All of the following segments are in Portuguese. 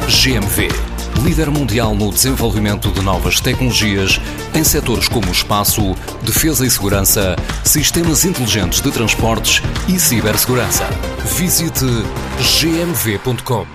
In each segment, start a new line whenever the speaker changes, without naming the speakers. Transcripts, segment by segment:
GMV, líder mundial no desenvolvimento de novas tecnologias em setores como espaço, defesa e segurança, sistemas inteligentes de transportes e cibersegurança. Visite gmv.com.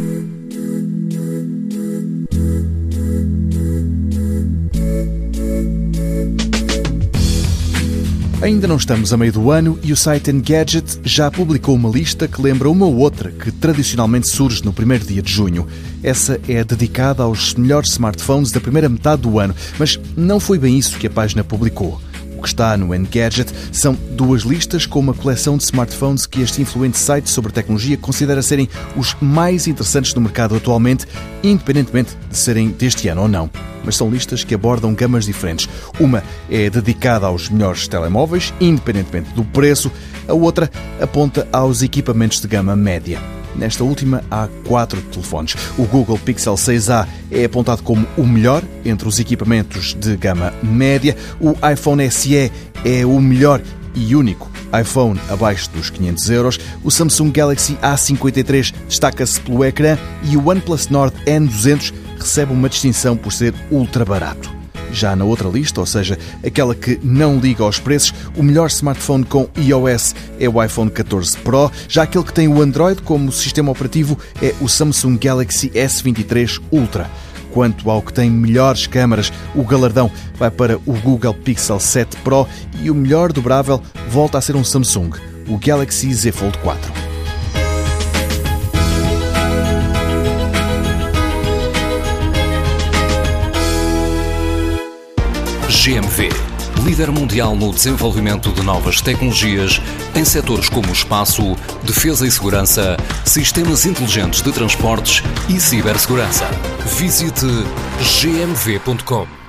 Ainda não estamos a meio do ano e o site Engadget já publicou uma lista que lembra uma ou outra que tradicionalmente surge no primeiro dia de junho. Essa é dedicada aos melhores smartphones da primeira metade do ano, mas não foi bem isso que a página publicou. O que está no Engadget são duas listas com uma coleção de smartphones que este influente site sobre tecnologia considera serem os mais interessantes do mercado atualmente, independentemente de serem deste ano ou não. Mas são listas que abordam gamas diferentes. Uma é dedicada aos melhores telemóveis, independentemente do preço. A outra aponta aos equipamentos de gama média. Nesta última, há 4 telefones. O Google Pixel 6a é apontado como o melhor entre os equipamentos de gama média. O iPhone SE é o melhor e único iPhone abaixo dos 500 euros. O Samsung Galaxy A53 destaca-se pelo ecrã e o OnePlus Nord N200 recebe uma distinção por ser ultra barato. Já na outra lista, ou seja, aquela que não liga aos preços, o melhor smartphone com iOS é o iPhone 14 Pro, já aquele que tem o Android como sistema operativo é o Samsung Galaxy S23 Ultra. Quanto ao que tem melhores câmaras, o galardão vai para o Google Pixel 7 Pro e o melhor dobrável volta a ser um Samsung, o Galaxy Z Fold 4.
GMV, líder mundial no desenvolvimento de novas tecnologias em setores como espaço, defesa e segurança, sistemas inteligentes de transportes e cibersegurança. Visite gmv.com.